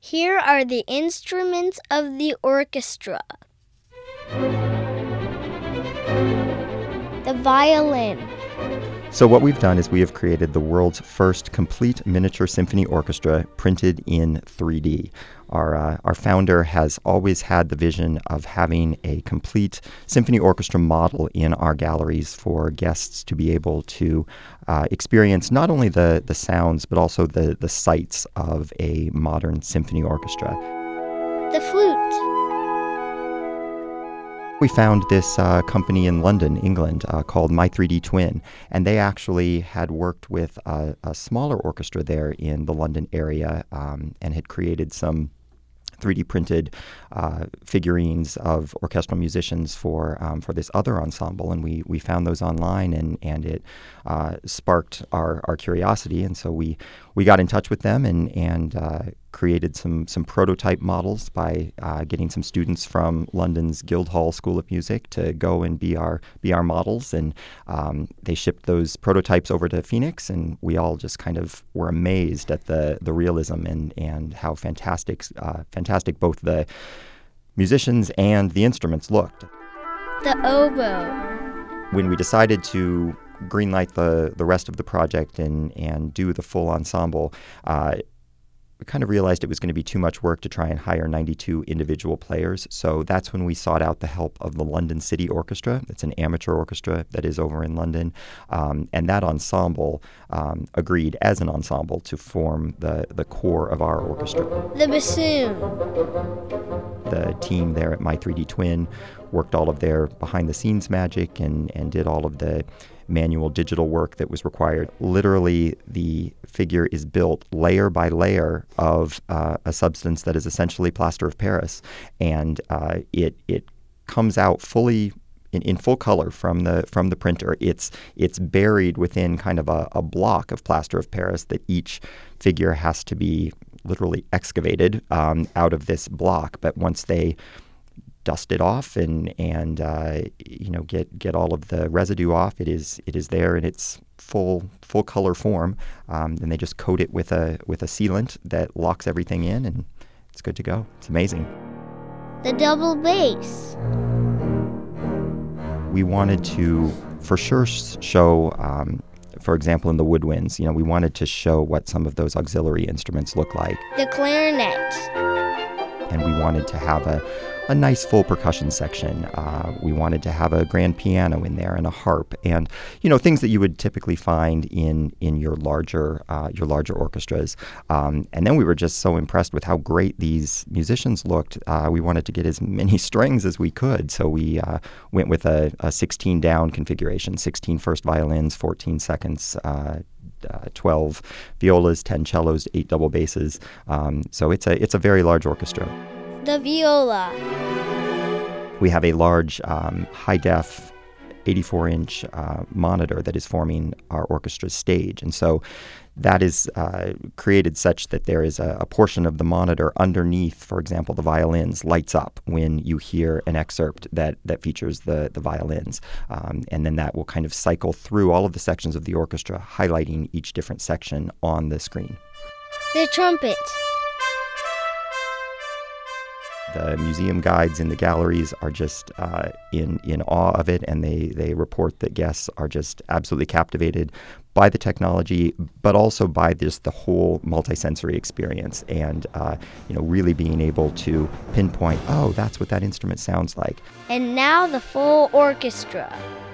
Here are the instruments of the orchestra. The violin. So what we've done is we have created the world's first complete miniature symphony orchestra printed in 3D. Our founder has always had the vision of having a complete symphony orchestra model in our galleries for guests to be able to experience not only the sounds but also the sights of a modern symphony orchestra. The flute. We found this company in London, England, called My 3D Twin, and they actually had worked with a smaller orchestra there in the London area and had created some 3D printed figurines of orchestral musicians for this other ensemble, and we found those online, and it sparked our curiosity, and so we got in touch with them and created some prototype models by getting some students from London's Guildhall School of Music to go and be our models, and they shipped those prototypes over to Phoenix, and we all just kind of were amazed at the realism and how fantastic both the musicians and the instruments looked. The oboe. When we decided to greenlight the rest of the project and do the full ensemble, we kind of realized it was going to be too much work to try and hire 92 individual players. So that's when we sought out the help of the London City Orchestra. It's an amateur orchestra that is over in London. And that ensemble agreed as an ensemble to form the core of our orchestra. The bassoon. The team there at My 3D Twin worked all of their behind-the-scenes magic and did all of the manual digital work that was required. Literally, the figure is built layer by layer of a substance that is essentially plaster of Paris, and it comes out fully in full color from the printer. It's buried within kind of a block of plaster of Paris that each figure has to be literally excavated out of this block. But once they dust it off and get all of the residue off, it is there in its full color form. And they just coat it with a sealant that locks everything in, and it's good to go. It's amazing. The double bass. We wanted to, for sure, show, for example, in the woodwinds, we wanted to show what some of those auxiliary instruments look like. The clarinet. And we wanted to have a nice full percussion section. We wanted to have a grand piano in there and a harp, and things that you would typically find in your larger orchestras. And then we were just so impressed with how great these musicians looked. We wanted to get as many strings as we could, so we went with a 16 down configuration: 16 first violins, 14 seconds. 12 violas, 10 cellos, 8 double basses. So it's a very large orchestra. The viola. We have a large high-def 84-inch monitor that is forming our orchestra's stage. And so that is created such that there is a portion of the monitor underneath, for example, the violins, lights up when you hear an excerpt that features the violins. And then that will kind of cycle through all of the sections of the orchestra, highlighting each different section on the screen. The trumpet. The museum guides in the galleries are just in awe of it, and they report that guests are just absolutely captivated by the technology, but also by just the whole multisensory experience, and really being able to pinpoint, oh, that's what that instrument sounds like. And now the full orchestra.